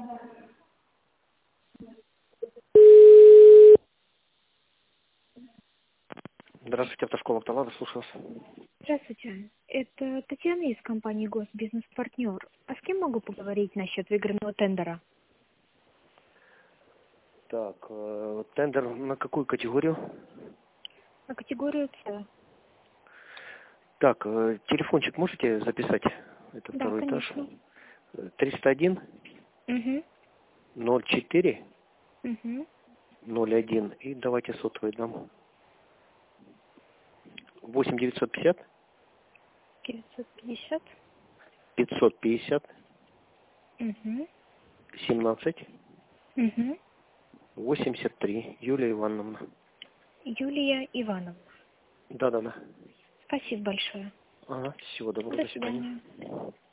Здравствуйте, автошкола «Автолада», слушаю вас. Здравствуйте. Это Татьяна из компании «Госбизнес-партнер». А с кем могу поговорить насчет выигранного тендера? Так, тендер на какую категорию? На категорию С. Так, телефончик можете записать? Это Да, второй этаж. конечно. 301 Угу. 04 Угу. 01. И давайте сотовый дам. 8950 950. 550 Угу. 17 Угу. 83. Юлия Ивановна. Юлия Ивановна. Да. Спасибо большое. Ага, всего доброго, До до свидания. свидания.